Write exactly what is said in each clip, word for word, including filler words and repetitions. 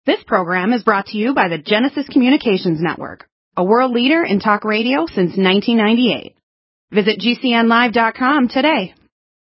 This program is brought to you by the Genesis Communications Network, a world leader in talk radio since nineteen ninety-eight. Visit G C N live dot com today.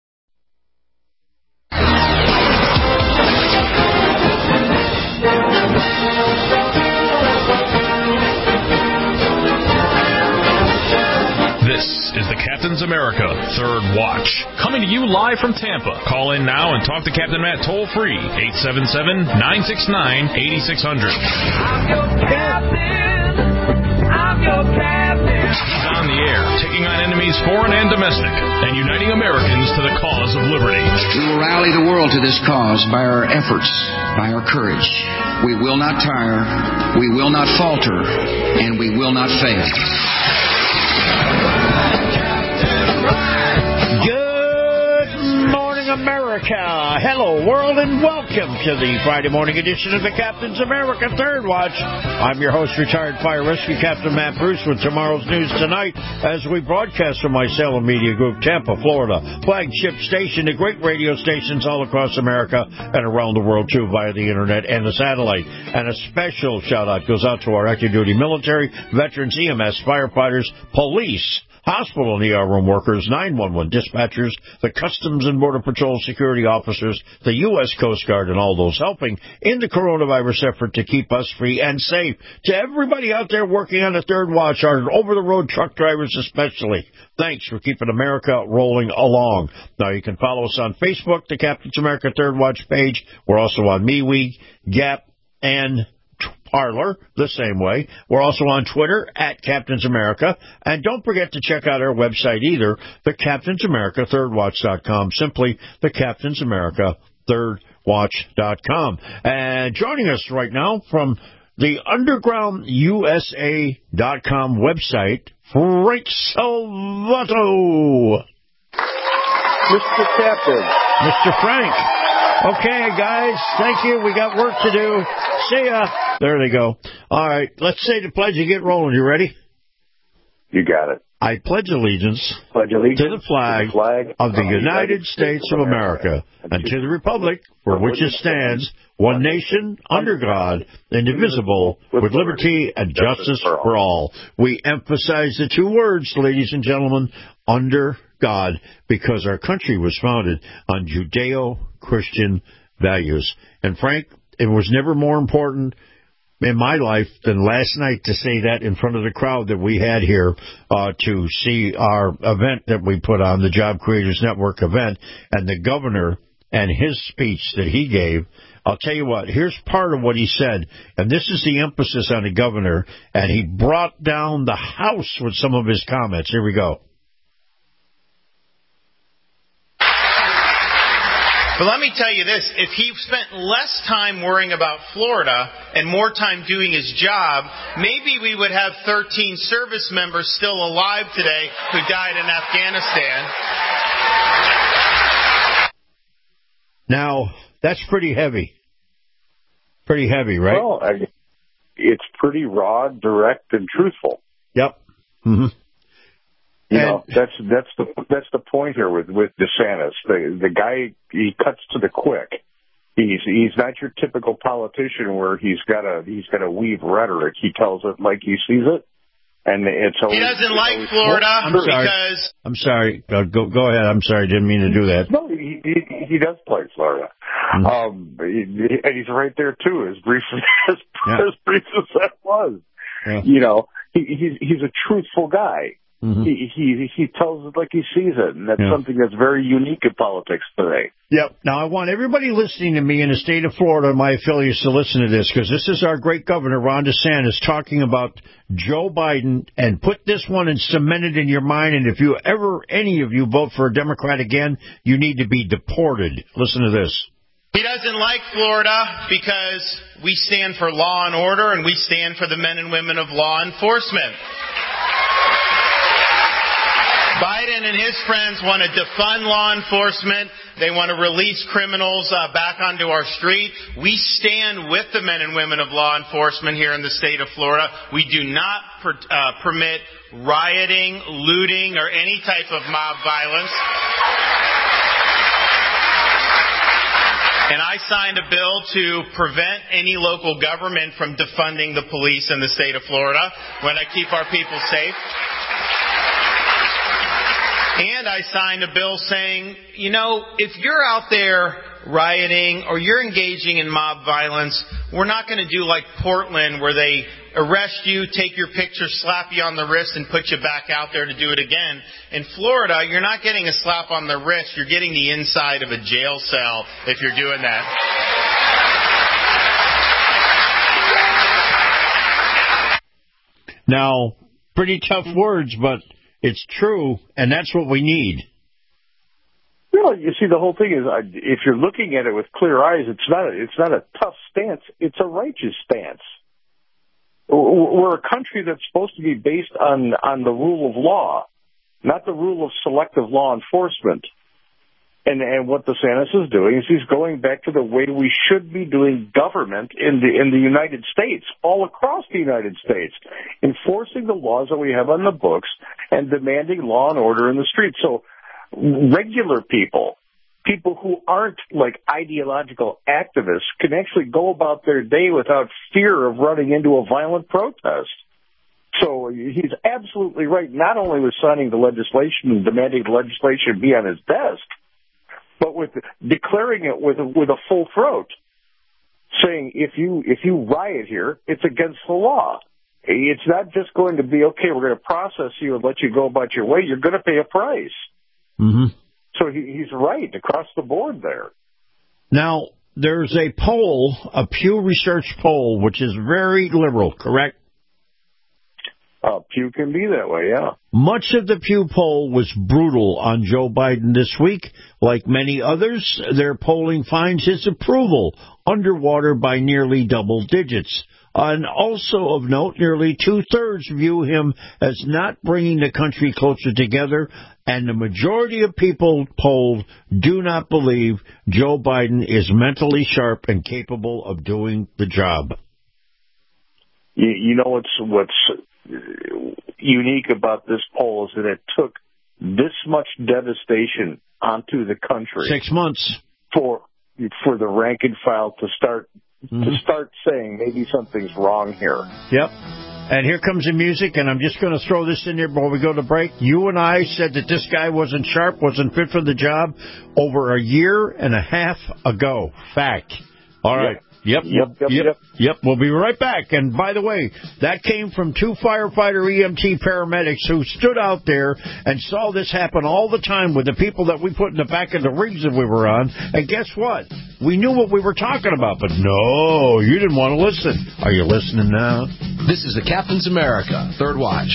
This is the Captain's America Third Watch, coming to you live from Tampa. Call in now and talk to Captain Matt toll-free, eight seven seven, nine six nine, eight six zero zero. I'm your captain. I'm your captain. He's on the air, taking on enemies foreign and domestic, and uniting Americans to the cause of liberty. We will rally the world to this cause by our efforts, by our courage. We will not tire, we will not falter, and we will not fail. Good morning, America. Hello, world, and welcome to the Friday morning edition of the Captain's America Third Watch. I'm your host, retired fire rescue Captain Matt Bruce, with tomorrow's news tonight as we broadcast from my Salem Media Group, Tampa, Florida, flagship station to great radio stations all across America and around the world, too, via the internet and the satellite. And a special shout-out goes out to our active duty military, veterans, E M S, firefighters, police, hospital and E R room workers, nine one one dispatchers, the Customs and Border Patrol security officers, the U S Coast Guard, and all those helping in the coronavirus effort to keep us free and safe. To everybody out there working on the Third Watch, our over-the-road truck drivers especially, thanks for keeping America rolling along. Now, you can follow us on Facebook, the Captain's America Third Watch page. We're also on MeWe, Gap, and Parler, the same way. We're also on Twitter, at Captains America. And don't forget to check out our website either, the Captains America Third Watch dot com. Simply the Captains America Third Watch dot com. And joining us right now from the underground U S A dot com website, Frank Salvato. Mister Captain. Mister Frank. Okay, guys, thank you. We got work to do. See ya. There they go. All right, let's say the pledge and get rolling. You ready? You got it. I pledge allegiance, Pledge allegiance to the flag, to the flag of the United States of America, and to the republic for which it stands, one nation, under God, indivisible, with liberty and justice for all. We emphasize the two words, ladies and gentlemen, under God, because our country was founded on Judeo-Christian values. And Frank, it was never more important in my life than last night to say that in front of the crowd that we had here uh, to see our event that we put on, the Job Creators Network event, and the governor and his speech that he gave. I'll tell you what, here's part of what he said, and this is the emphasis on the governor, and he brought down the house with some of his comments. Here we go. But let me tell you this, if he spent less time worrying about Florida and more time doing his job, maybe we would have thirteen service members still alive today who died in Afghanistan. Now, that's pretty heavy. Pretty heavy, right? Well, I, it's pretty raw, direct, and truthful. Yep. Mm-hmm. You and, know, that's that's the that's the point here with with DeSantis. The the guy, he cuts to the quick. He's he's not your typical politician where he's got a he's got to weave rhetoric. He tells it like he sees it, and it's always, he doesn't it's like always, Florida I'm sorry. because I'm sorry. Go, go go ahead. I'm sorry. Didn't mean to do that. No, he he, he does play Florida, mm-hmm. um, he, and he's right there too. As brief as yeah. as brief as that was, yeah. you know, he, he's he's a truthful guy. Mm-hmm. He, he he tells it like he sees it, and that's yeah. something that's very unique in politics today. Yep. Now, I want everybody listening to me in the state of Florida and my affiliates to listen to this, because this is our great governor, Ron DeSantis, talking about Joe Biden, and put this one and cement it in your mind, and if you ever, any of you, vote for a Democrat again, you need to be deported. Listen to this. He doesn't like Florida because we stand for law and order, and we stand for the men and women of law enforcement. Biden and his friends want to defund law enforcement. They want to release criminals uh, back onto our street. We stand with the men and women of law enforcement here in the state of Florida. We do not per, uh, permit rioting, looting, or any type of mob violence. And I signed a bill to prevent any local government from defunding the police in the state of Florida when I keep our people safe. And I signed a bill saying, you know, if you're out there rioting or you're engaging in mob violence, we're not going to do like Portland where they arrest you, take your picture, slap you on the wrist, and put you back out there to do it again. In Florida, you're not getting a slap on the wrist. You're getting the inside of a jail cell if you're doing that. Now, pretty tough words, but it's true, and that's what we need. Well, you see, the whole thing is, if you're looking at it with clear eyes, it's not a, it's not a tough stance. It's a righteous stance. We're a country that's supposed to be based on, on the rule of law, not the rule of selective law enforcement. And, and what DeSantis is doing is he's going back to the way we should be doing government in the, in the United States, all across the United States, enforcing the laws that we have on the books and demanding law and order in the streets. So regular people, people who aren't like ideological activists, can actually go about their day without fear of running into a violent protest. So he's absolutely right, not only with signing the legislation and demanding the legislation be on his desk, but with declaring it with a, with a full throat, saying if you if you riot here, it's against the law. It's not just going to be, okay, we're going to process you and let you go about your way. You're going to pay a price. Mm-hmm. So he, he's right across the board there. Now, there's a poll, a Pew Research poll, which is very liberal, correct? Uh, Pew can be that way, yeah. Much of the Pew poll was brutal on Joe Biden this week. Like many others, their polling finds his approval underwater by nearly double digits. And also of note, nearly two-thirds view him as not bringing the country closer together, and the majority of people polled do not believe Joe Biden is mentally sharp and capable of doing the job. You, you know what's what's unique about this poll is that it took this much devastation onto the country. Six months for for the rank and file to start mm-hmm. to start saying maybe something's wrong here. Yep. And here comes the music, and I'm just going to throw this in here before we go to break. You and I said that this guy wasn't sharp, wasn't fit for the job over a year and a half ago. Fact. All right. Yep. Yep, yep, yep, yep, yep. Yep, we'll be right back. And by the way, that came from two firefighter E M T paramedics who stood out there and saw this happen all the time with the people that we put in the back of the rigs that we were on. And guess what? We knew what we were talking about, but no, you didn't want to listen. Are you listening now? This is the Captain's America Third Watch.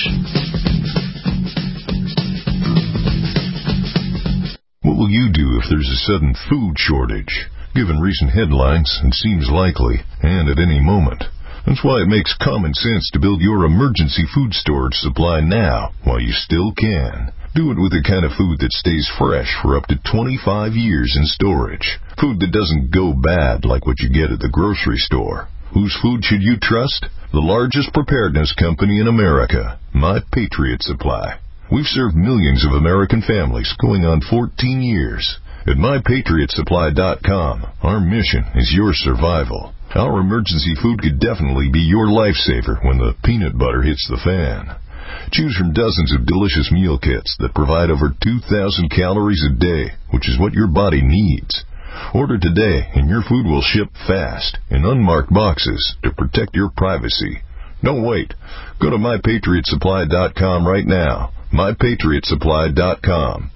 What will you do if there's a sudden food shortage? Given recent headlines, it seems likely, and at any moment. That's why it makes common sense to build your emergency food storage supply now, while you still can. Do it with the kind of food that stays fresh for up to twenty-five years in storage. Food that doesn't go bad like what you get at the grocery store. Whose food should you trust? The largest preparedness company in America, My Patriot Supply. We've served millions of American families going on fourteen years. At my patriot supply dot com, our mission is your survival. Our emergency food could definitely be your lifesaver when the peanut butter hits the fan. Choose from dozens of delicious meal kits that provide over two thousand calories a day, which is what your body needs. Order today and your food will ship fast in unmarked boxes to protect your privacy. Don't wait. Go to my patriot supply dot com right now. my patriot supply dot com.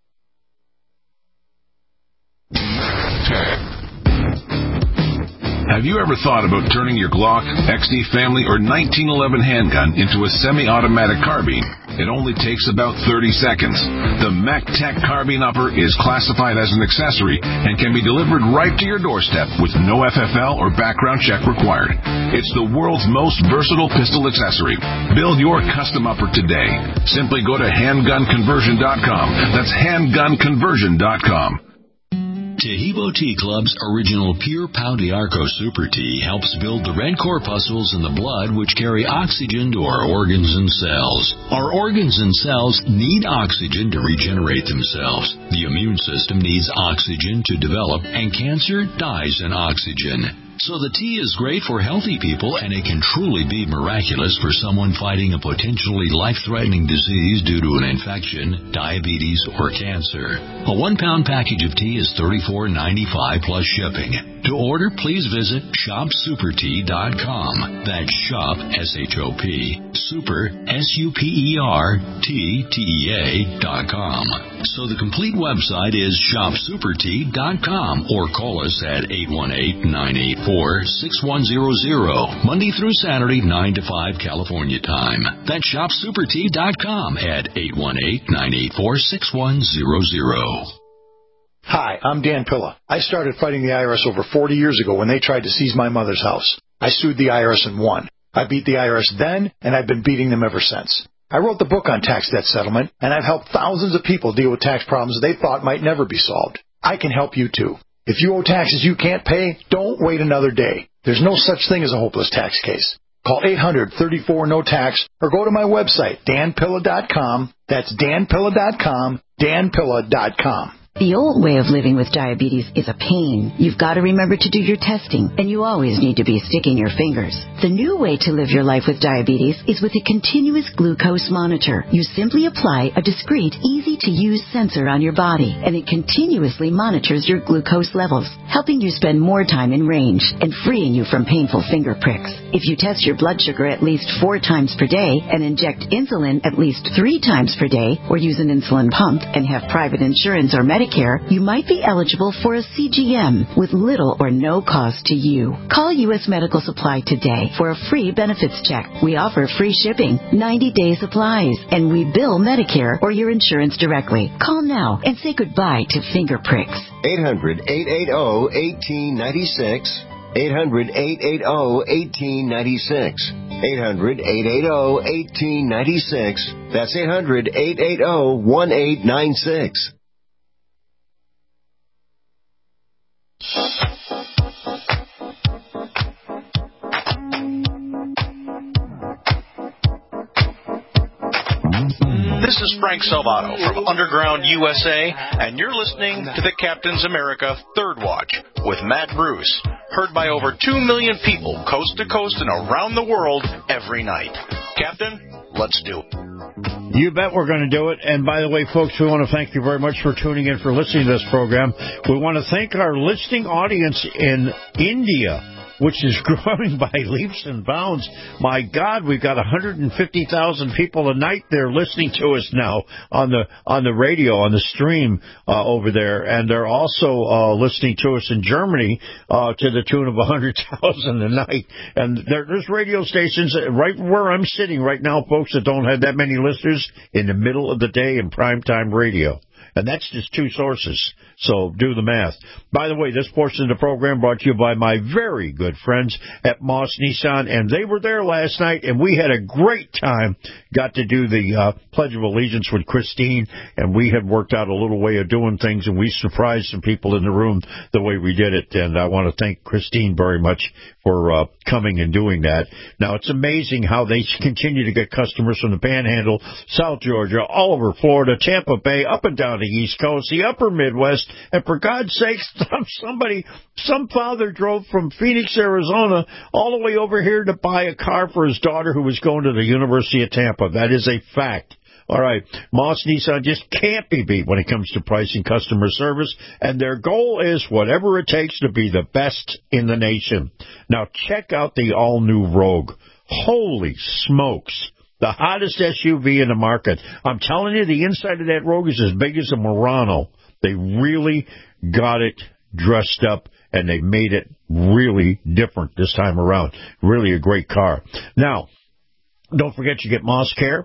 Have you ever thought about turning your Glock, X D Family, or nineteen eleven handgun into a semi-automatic carbine? It only takes about thirty seconds. The MacTac Carbine Upper is classified as an accessory and can be delivered right to your doorstep with no F F L or background check required. It's the world's most versatile pistol accessory. Build your custom upper today. Simply go to handgun conversion dot com. That's handgun conversion dot com. Tehibo Tea Club's original Pure Pau d'Arco Super Tea helps build the red corpuscles in the blood which carry oxygen to our organs and cells. Our organs and cells need oxygen to regenerate themselves. The immune system needs oxygen to develop, and cancer dies in oxygen. So the tea is great for healthy people, and it can truly be miraculous for someone fighting a potentially life-threatening disease due to an infection, diabetes, or cancer. A one-pound package of tea is thirty-four ninety-five plus shipping. To order, please visit shop super tea dot com. That's shop, S H O P, super, S U P E R, T, T E A dot com. So the complete website is shop super tea dot com, or call us at eight one eight, nine eight four, six one zero zero, Monday through Saturday, nine to five California time. That's shop super tea dot com at eight one eight, nine eight four, six one zero zero. Hi, I'm Dan Pilla. I started fighting the I R S over forty years ago when they tried to seize my mother's house. I sued the I R S and won. I beat the I R S then, and I've been beating them ever since. I wrote the book on tax debt settlement, and I've helped thousands of people deal with tax problems they thought might never be solved. I can help you, too. If you owe taxes you can't pay, don't wait another day. There's no such thing as a hopeless tax case. Call eight hundred, thirty-four, no tax, or go to my website, dan pilla dot com. That's dan pilla dot com, dan pilla dot com. The old way of living with diabetes is a pain. You've got to remember to do your testing, and you always need to be sticking your fingers. The new way to live your life with diabetes is with a continuous glucose monitor. You simply apply a discreet, easy-to-use sensor on your body, and it continuously monitors your glucose levels, helping you spend more time in range and freeing you from painful finger pricks. If you test your blood sugar at least four times per day and inject insulin at least three times per day, or use an insulin pump and have private insurance or Medicare, you might be eligible for a C G M with little or no cost to you. Call U S Medical Supply today for a free benefits check. We offer free shipping, ninety-day supplies, and we bill Medicare or your insurance directly. Call now and say goodbye to finger pricks. eight hundred, eight eight zero, one eight nine six. eight hundred, eight eight zero, one eight nine six. eight hundred, eight eight zero, one eight nine six. That's eight hundred, eight eight zero, one eight nine six. This is Frank Salvato from Underground U S A, and you're listening to the Captain's America Third Watch with Matt Bruce, heard by over two million people coast to coast and around the world every night. Captain, let's do it. You bet we're going to do it. And by the way, folks, we want to thank you very much for tuning in, for listening to this program. We want to thank our listening audience in India, which is growing by leaps and bounds. My God, we've got one hundred fifty thousand people a night there listening to us now on the on the radio, on the stream uh, over there. And they're also uh, listening to us in Germany uh, to the tune of one hundred thousand a night. And there, there's radio stations right where I'm sitting right now, folks, that don't have that many listeners in the middle of the day in primetime radio. And that's just two sources, so do the math. By the way, this portion of the program brought to you by my very good friends at Moss Nissan, and they were there last night, and we had a great time. Got to do the uh, Pledge of Allegiance with Christine, and we had worked out a little way of doing things, and we surprised some people in the room the way we did it, and I want to thank Christine very much for uh, coming and doing that. Now, it's amazing how they continue to get customers from the Panhandle, South Georgia, all over Florida, Tampa Bay, up and down the East Coast, the upper Midwest, and for God's sakes, somebody, some father drove from Phoenix, Arizona, all the way over here to buy a car for his daughter who was going to the University of Tampa. That is a fact. All right, Moss Nissan just can't be beat when it comes to price and customer service, and their goal is whatever it takes to be the best in the nation. Now, check out the all-new Rogue. Holy smokes. The hottest S U V in the market. I'm telling you, the inside of that Rogue is as big as a Murano. They really got it dressed up, and they made it really different this time around. Really a great car. Now, don't forget you get Moss Care.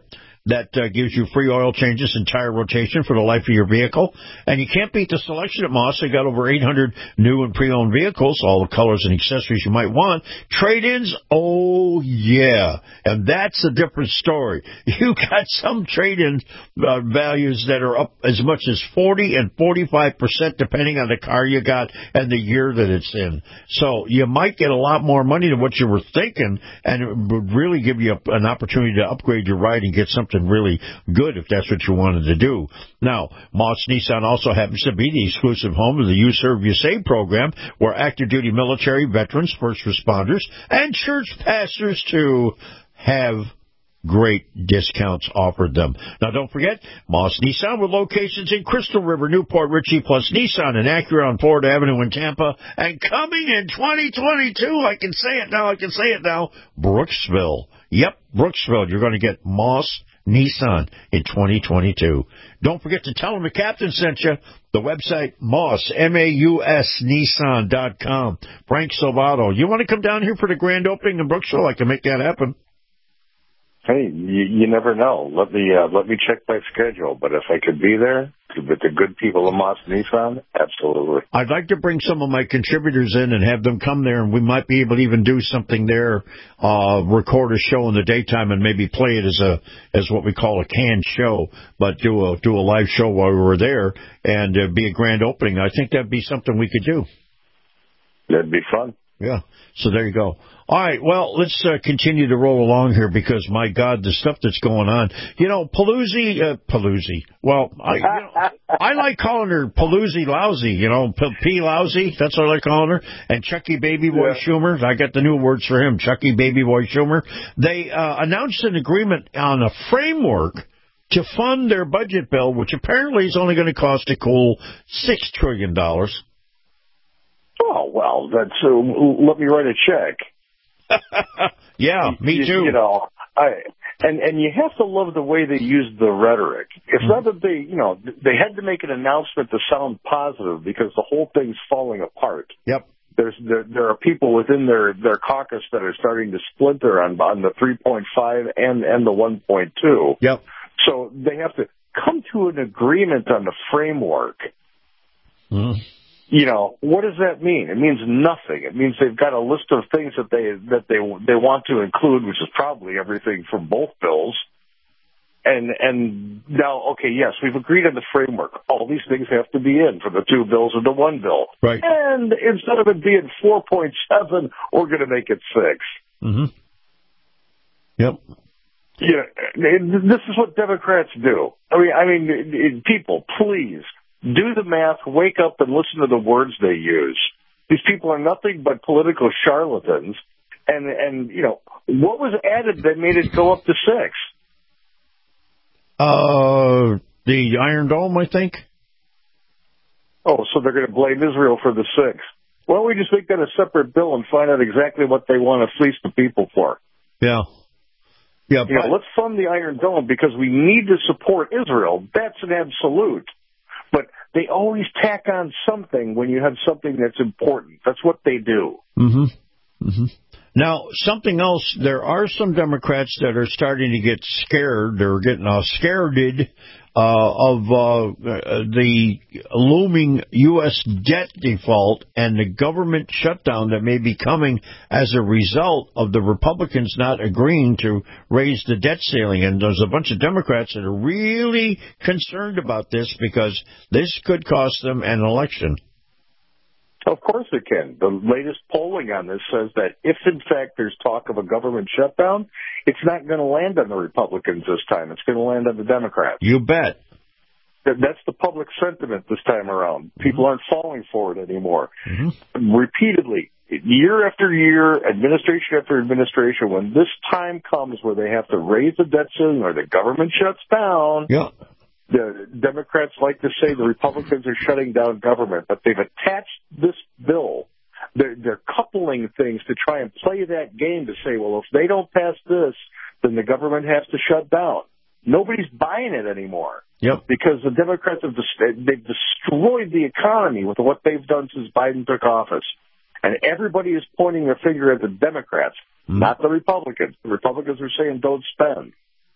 that uh, gives you free oil changes and tire rotation for the life of your vehicle. And you can't beat the selection at Moss. They got over eight hundred new and pre-owned vehicles, all the colors and accessories you might want. Trade-ins, oh, yeah. And that's a different story. You got some trade-in uh, values that are up as much as forty and forty-five percent depending on the car you got and the year that it's in. So you might get a lot more money than what you were thinking, and it would really give you a, an opportunity to upgrade your ride and get something really good if that's what you wanted to do. Now, Moss Nissan also happens to be the exclusive home of the You Serve, You Save program, where active duty military, veterans, first responders, and church pastors too have great discounts offered them. Now, don't forget, Moss Nissan with locations in Crystal River, Newport, Richie, plus Nissan and Acura on Florida Avenue in Tampa. And coming in twenty twenty-two, I can say it now, I can say it now, Brooksville. Yep, Brooksville. You're going to get Moss Nissan in twenty twenty-two. Don't forget to tell them the captain sent you. The website, Moss, M A U S, Nissan dot com. Frank Salvato. You want to come down here for the grand opening in Brooksville? I can make that happen. Hey, you, you never know. Let me uh, let me check my schedule. But if I could be there with the good people of Moss Nissan, absolutely. I'd like to bring some of my contributors in and have them come there, and we might be able to even do something there, uh, record a show in the daytime, and maybe play it as a as what we call a canned show, but do a do a live show while we were there, and uh, be a grand opening. I think that'd be something we could do. That'd be fun. Yeah. So there you go. All right, well, let's uh, continue to roll along here because, my God, the stuff that's going on. You know, Pelosi, uh, Pelosi, well, I, you know, I like calling her Pelosi Lousy, you know, P, P Lousy, that's what I like calling her, and Chucky Baby Boy yeah. Schumer, I got the new words for him, Chucky Baby Boy Schumer. They uh, announced an agreement on a framework to fund their budget bill, which apparently is only going to cost a cool six trillion dollars. Oh, well, that's, uh, let me write a check. Yeah, me you, too. You know, I and and you have to love the way they use the rhetoric. It's mm-hmm. not that they, you know, they had to make an announcement to sound positive because the whole thing's falling apart. Yep. There's there, there are people within their their caucus that are starting to splinter on on the three point five and and the one point two. Yep. So they have to come to an agreement on the framework. Mm-hmm. You know, what does that mean? It means nothing. It means they've got a list of things that they that they they want to include, which is probably everything from both bills. And and now, okay, yes, we've agreed on the framework. All these things have to be in for the two bills or the one bill. Right. And instead of it being four point seven, we're going to make it six. Mm-hmm. Yep. Yeah, this is what Democrats do. I mean, I mean, people, please. Do the math, wake up, and listen to the words they use. These people are nothing but political charlatans. And, and you know, what was added that made it go up to six? Uh, the Iron Dome, I think. Oh, so they're going to blame Israel for the six. Why don't we just make that a separate bill and find out exactly what they want to fleece the people for? Yeah. Yeah. You know, let's fund the Iron Dome because we need to support Israel. That's an absolute. But they always tack on something when you have something that's important. That's what they do. Mm-hmm. Mm-hmm. Now, something else, there are some Democrats that are starting to get scared. They're getting uh, scareded uh, of uh, the looming U S debt default and the government shutdown that may be coming as a result of the Republicans not agreeing to raise the debt ceiling. And there's a bunch of Democrats that are really concerned about this because this could cost them an election. Of course it can. The latest polling on this says that if, in fact, there's talk of a government shutdown, it's not going to land on the Republicans this time. It's going to land on the Democrats. You bet. That's the public sentiment this time around. People mm-hmm. aren't falling for it anymore. Mm-hmm. Repeatedly, year after year, administration after administration, when this time comes where they have to raise the debt ceiling or the government shuts down, yeah. the Democrats like to say the Republicans are shutting down government, but they've attached this bill. They're, they're coupling things to try and play that game to say, well, if they don't pass this, then the government has to shut down. Nobody's buying it anymore. Yep. Because the Democrats have dest- they've destroyed the economy with what they've done since Biden took office. And everybody is pointing their finger at the Democrats, mm-hmm. not the Republicans. The Republicans are saying don't spend.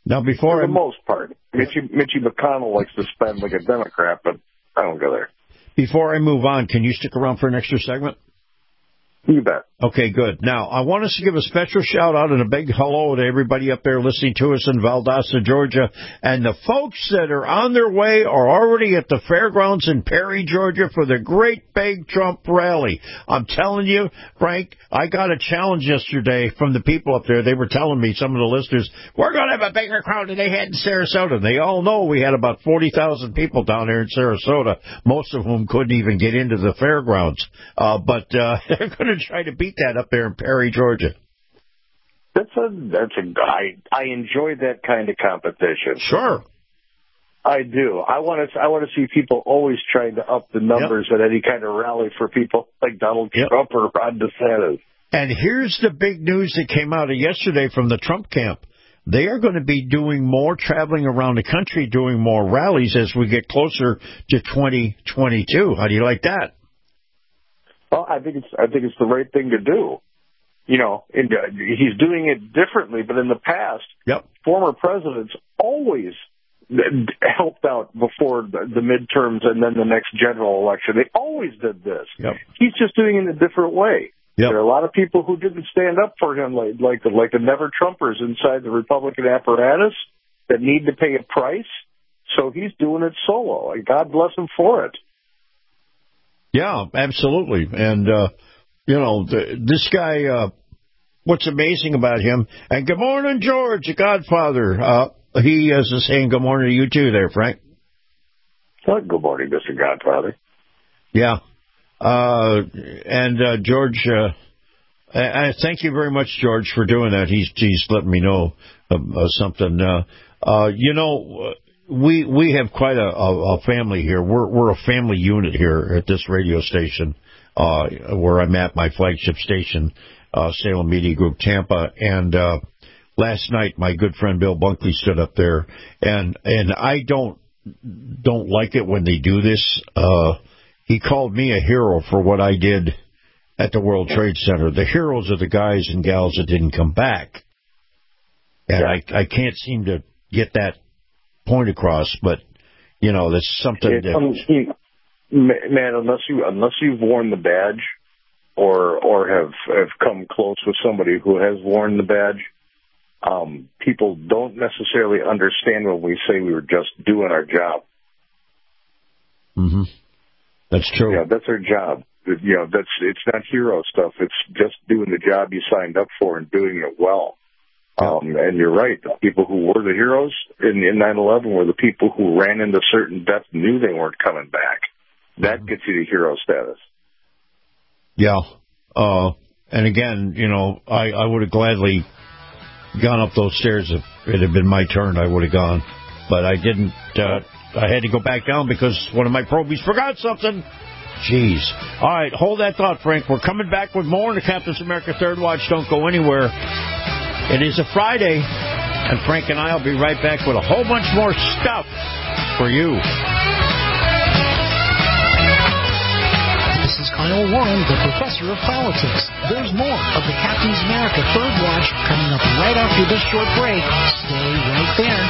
Now, before For the I, most part. Mitchie, Mitchie McConnell likes to spend like a Democrat, but I don't go there. Before I move on, can you stick around for an extra segment? You bet. Okay, good. Now, I want us to give a special shout-out and a big hello to everybody up there listening to us in Valdosta, Georgia, and the folks that are on their way are already at the fairgrounds in Perry, Georgia for the great big Trump rally. I'm telling you, Frank, I got a challenge yesterday from the people up there. They were telling me, some of the listeners, we're going to have a bigger crowd than they had in Sarasota. And they all know we had about forty thousand people down there in Sarasota, most of whom couldn't even get into the fairgrounds. Uh, but uh, they're going to try to beat that up there in Perry, Georgia. That's a that's a I I enjoy that kind of competition. Sure, I do. I want to I want to see people always trying to up the numbers yep. at any kind of rally for people like Donald yep. Trump or Ron DeSantis. And here's the big news that came out of yesterday from the Trump camp. They are going to be doing more traveling around the country, doing more rallies as we get closer to twenty twenty-two. How do you like that? Well, I think it's I think it's the right thing to do. You know, and, uh, he's doing it differently, but in the past, yep. former presidents always helped out before the, the midterms and then the next general election. They always did this. Yep. He's just doing it in a different way. Yep. There are a lot of people who didn't stand up for him, like like the, like the never-Trumpers inside the Republican apparatus that need to pay a price. So he's doing it solo, and God bless him for it. Yeah, absolutely. And, uh, you know, the, this guy, uh, what's amazing about him, and good morning, George, the Godfather. Uh, he is saying good morning to you, too, there, Frank. Oh, good morning, Mister Godfather. Yeah. Uh, and, uh, George, uh, I, I thank you very much, George, for doing that. He's, he's letting me know uh, uh, something. Uh, uh, you know, we we have quite a, a, a family here. We're we're a family unit here at this radio station, uh, where I'm at, my flagship station, uh, Salem Media Group, Tampa. And uh, last night, my good friend Bill Bunkley stood up there, and and I don't don't like it when they do this. Uh, he called me a hero for what I did at the World Trade Center. The heroes are the guys and gals that didn't come back, and I I can't seem to get that point across, but you know, that's something it, that um, you, man, unless you unless you've worn the badge or or have have come close with somebody who has worn the badge, um, people don't necessarily understand when we say we were just doing our job. Mm-hmm. That's true. Yeah, that's our job. You know, that's it's not hero stuff. It's just doing the job you signed up for and doing it well. Um, and you're right. The people who were the heroes in, in nine eleven were the people who ran into certain death, knew they weren't coming back. That gets you to hero status. Yeah. Uh, and again, you know, I, I would have gladly gone up those stairs if it had been my turn. I would have gone, but I didn't. Uh, I had to go back down because one of my probies forgot something. Jeez. All right, hold that thought, Frank. We're coming back with more in the Captain's America Third Watch. Don't go anywhere. It is a Friday, and Frank and I will be right back with a whole bunch more stuff for you. This is Kyle Warren, the professor of politics. There's more of the Captain's America Third Watch coming up right after this short break. Stay right there.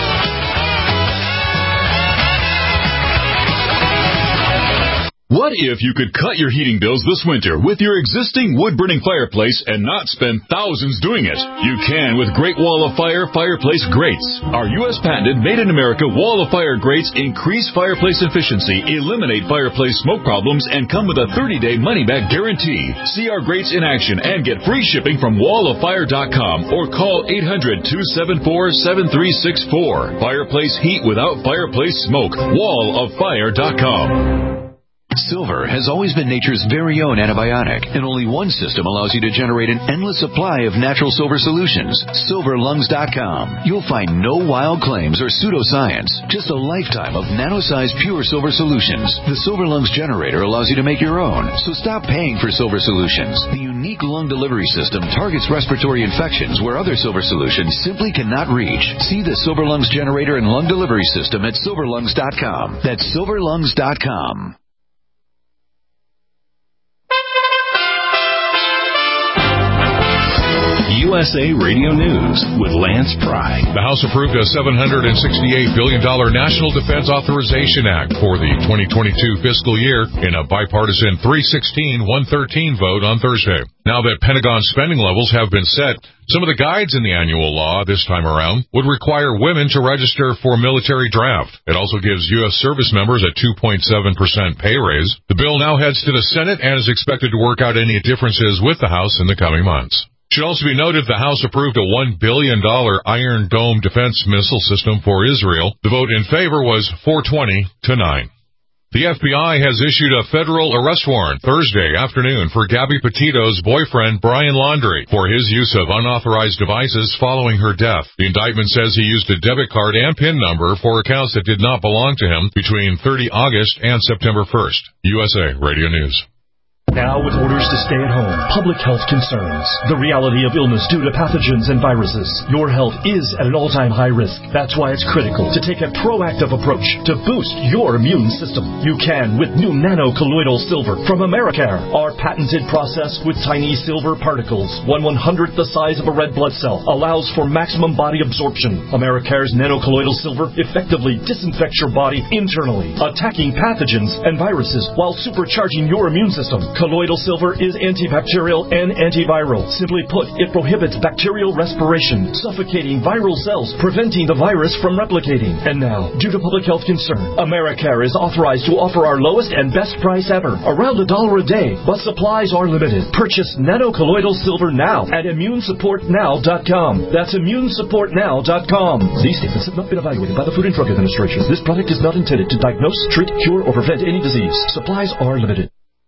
What if you could cut your heating bills this winter with your existing wood-burning fireplace and not spend thousands doing it? You can with Great Wall of Fire Fireplace Grates. Our U S patented made-in-America Wall of Fire grates increase fireplace efficiency, eliminate fireplace smoke problems, and come with a thirty-day money-back guarantee. See our grates in action and get free shipping from wall of fire dot com or call eight hundred, two seven four, seven three six four. Fireplace heat without fireplace smoke. wall of fire dot com. Silver has always been nature's very own antibiotic, and only one system allows you to generate an endless supply of natural silver solutions. silver lungs dot com. You'll find no wild claims or pseudoscience, just a lifetime of nano-sized pure silver solutions. The Silver Lungs generator allows you to make your own, so stop paying for silver solutions. The unique lung delivery system targets respiratory infections where other silver solutions simply cannot reach. See the Silver Lungs generator and lung delivery system at silver lungs dot com. That's silver lungs dot com. U U S A Radio News with Lance Pry. The House approved a seven hundred sixty-eight billion dollars National Defense Authorization Act for the twenty twenty-two fiscal year in a bipartisan three sixteen one thirteen vote on Thursday. Now that Pentagon spending levels have been set, some of the guides in the annual law this time around would require women to register for military draft. It also gives U S service members a two point seven percent pay raise. The bill now heads to the Senate and is expected to work out any differences with the House in the coming months. Should also be noted the House approved a one billion dollars Iron Dome defense missile system for Israel. The vote in favor was four twenty to nine. The F B I has issued a federal arrest warrant Thursday afternoon for Gabby Petito's boyfriend, Brian Laundrie, for his use of unauthorized devices following her death. The indictment says he used a debit card and PIN number for accounts that did not belong to him between the thirtieth of August and September first. U S A Radio News. Now with orders to stay at home, public health concerns, the reality of illness due to pathogens and viruses, your health is at an all-time high risk. That's why it's critical to take a proactive approach to boost your immune system. You can with new nano-colloidal silver from Americare. Our patented process with tiny silver particles, one one-hundredth the size of a red blood cell, allows for maximum body absorption. Americare's nano-colloidal silver effectively disinfects your body internally, attacking pathogens and viruses while supercharging your immune system. Colloidal silver is antibacterial and antiviral. Simply put, it prohibits bacterial respiration, suffocating viral cells, preventing the virus from replicating. And now, due to public health concern, Americare is authorized to offer our lowest and best price ever, around a dollar a day, but supplies are limited. Purchase nano-colloidal silver now at immune support now dot com. That's immune support now dot com. These statements have not been evaluated by the Food and Drug Administration. This product is not intended to diagnose, treat, cure, or prevent any disease. Supplies are limited.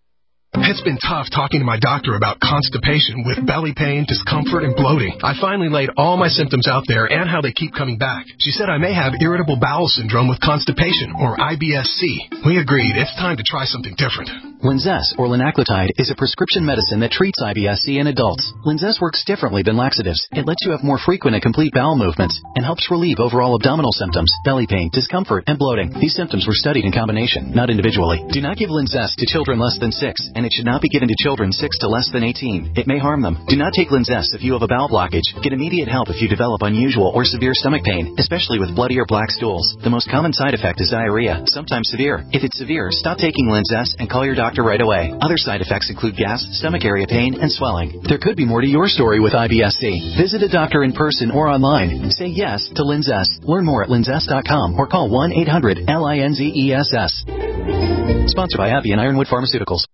It's been tough talking to my doctor about constipation with belly pain, discomfort, and bloating. I finally laid all my symptoms out there and how they keep coming back. She said I may have irritable bowel syndrome with constipation, or I B S C. We agreed it's time to try something different. Linzess, or linaclotide, is a prescription medicine that treats I B S C in adults. Linzess works differently than laxatives. It lets you have more frequent and complete bowel movements and helps relieve overall abdominal symptoms, belly pain, discomfort, and bloating. These symptoms were studied in combination, not individually. Do not give Linzess to children less than six, and it should not be given to children six to less than eighteen. It may harm them. Do not take Linzess if you have a bowel blockage. Get immediate help if you develop unusual or severe stomach pain, especially with bloody or black stools. The most common side effect is diarrhea, sometimes severe. If it's severe, stop taking Linzess and call your doctor right away. Other side effects include gas, stomach area pain, and swelling. There could be more to your story with I B S C. Visit a doctor in person or online. Say yes to Linzess. Learn more at linzess dot com or call one eight hundred L I N Z E S S. Sponsored by AbbVie and Ironwood Pharmaceuticals.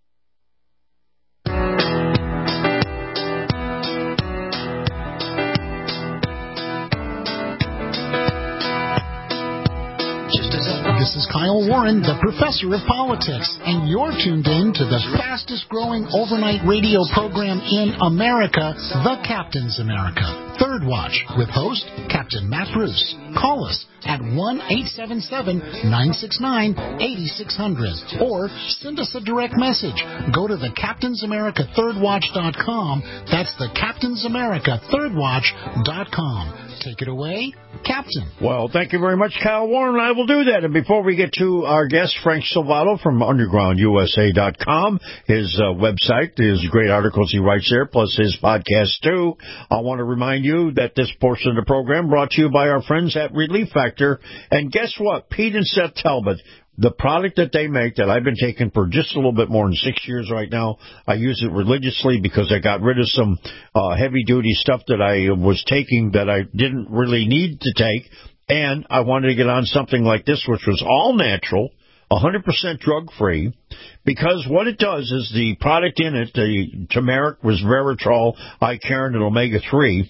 This is Kyle Warren, the professor of politics, and you're tuned in to the fastest growing overnight radio program in America, The Captain's America. Third Watch, with host Captain Matt Bruce. Call us at one eight seven seven, nine six nine, eight six zero zero or send us a direct message. Go to the captains america third watch dot com. That's the captains america third watch dot com. Take it away, Captain. Well, thank you very much, Kyle Warren. I will do that. And before we get to our guest, Frank Salvato from underground U S A dot com, his uh, website, his great articles he writes there, plus his podcast, too, I want to remind you that this portion of the program brought to you by our friends at Relief Factor. And guess what? Pete and Seth Talbot, the product that they make that I've been taking for just a little bit more than six years right now, I use it religiously because I got rid of some uh, heavy-duty stuff that I was taking that I didn't really need to take, and I wanted to get on something like this, which was all natural, one hundred percent drug-free, because what it does is the product in it, the turmeric, resveratrol, Icariin, and omega three,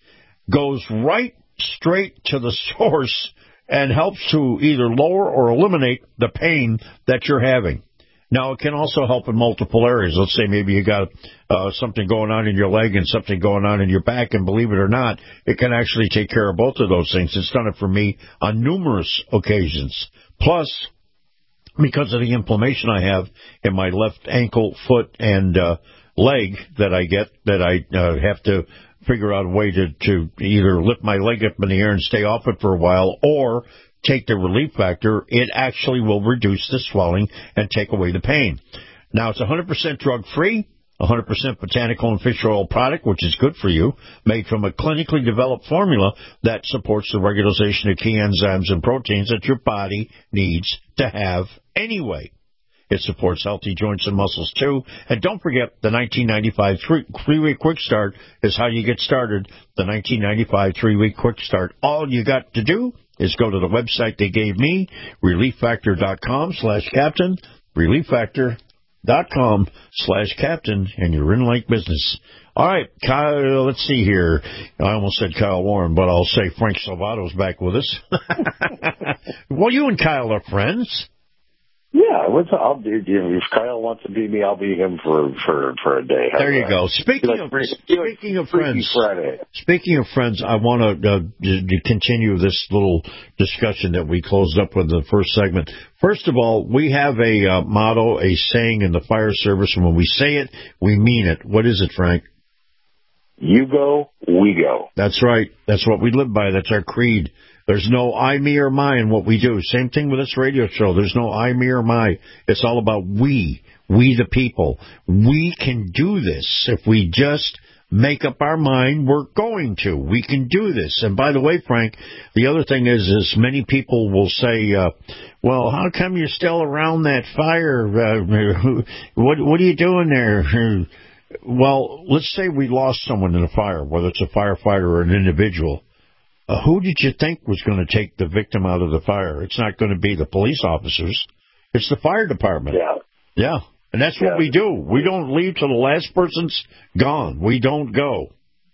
goes right straight to the source and helps to either lower or eliminate the pain that you're having. Now, it can also help in multiple areas. Let's say maybe you got uh, something going on in your leg and something going on in your back, and believe it or not, it can actually take care of both of those things. It's done it for me on numerous occasions. Plus, because of the inflammation I have in my left ankle, foot, and uh, leg that I get, that I uh, have to figure out a way to, to either lift my leg up in the air and stay off it for a while, or take the Relief Factor, it actually will reduce the swelling and take away the pain. Now, it's one hundred percent drug-free, one hundred percent botanical and fish oil product, which is good for you, made from a clinically developed formula that supports the regularization of key enzymes and proteins that your body needs to have anyway. It supports healthy joints and muscles, too. And don't forget, the nineteen ninety-five three-week quick start is how you get started. The nineteen ninety-five three-week quick start. All you got to do is go to the website they gave me, relieffactor.com slash captain, relieffactor.com slash captain, and you're in like business. All right, Kyle, let's see here. I almost said Kyle Warren, but I'll say Frank Salvato's back with us. Well, you and Kyle are friends. Yeah, what's, I'll be, if Kyle wants to be me, I'll be him for, for, for a day. There you go. Speaking like, of speaking of friends, Friday. Speaking of friends, I want to, uh, to continue this little discussion that we closed up with in the first segment. First of all, we have a uh, motto, a saying in the fire service, and when we say it, we mean it. What is it, Frank? You go, we go. That's right. That's what we live by. That's our creed. There's no I, me, or my in what we do. Same thing with this radio show. There's no I, me, or my. It's all about we, we the people. We can do this if we just make up our mind we're going to. We can do this. And by the way, Frank, the other thing is, is many people will say, uh, well, how come you're still around that fire? Uh, what, what are you doing there? Well, let's say we lost someone in a fire, whether it's a firefighter or an individual. Uh, who did you think was going to take the victim out of the fire? It's not going to be the police officers. It's the fire department. Yeah. Yeah. And that's what yeah. we do. We don't leave till the last person's gone. We don't go.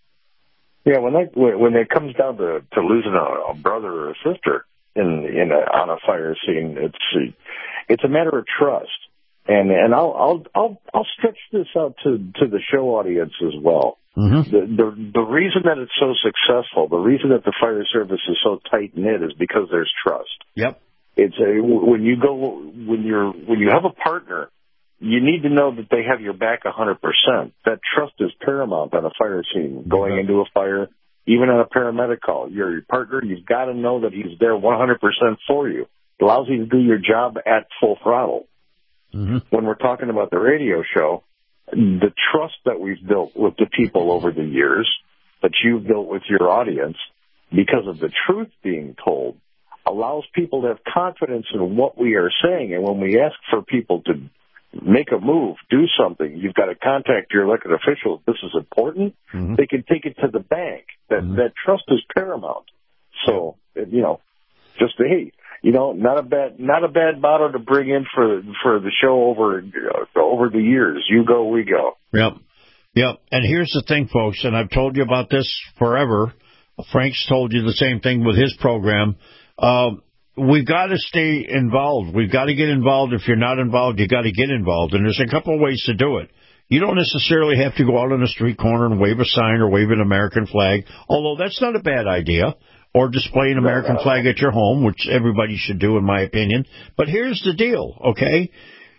Yeah, when they, when it comes down to, to losing a, a brother or a sister in, in a, on a fire scene, it's it's a matter of trust. And and I'll I'll I'll I'll stretch this out to, to the show audience as well. Mm-hmm. The, the the reason that it's so successful, the reason that the fire service is so tight knit, is because there's trust. Yep. It's a when you go when you're when you have a partner, you need to know that they have your back one hundred percent. That trust is paramount on a fire scene. Going mm-hmm. into a fire, even on a paramedic call, you're your partner. You've got to know that he's there one hundred percent for you. It allows you to do your job at full throttle. Mm-hmm. When we're talking about the radio show, the trust that we've built with the people over the years, that you've built with your audience, because of the truth being told, allows people to have confidence in what we are saying. And when we ask for people to make a move, do something, you've got to contact your elected officials. This is important. Mm-hmm. They can take it to the bank. That mm-hmm. that trust is paramount. So, you know, just hey, you know, not a bad not a bad motto to bring in for for the show over uh, over the years. You go, we go. Yep, yep. And here's the thing, folks, and I've told you about this forever. Frank's told you the same thing with his program. Uh, we've got to stay involved. We've got to get involved. If you're not involved, you got to get involved. And there's a couple of ways to do it. You don't necessarily have to go out on a street corner and wave a sign or wave an American flag, although that's not a bad idea. Or display an American flag at your home, which everybody should do, in my opinion. But here's the deal, okay?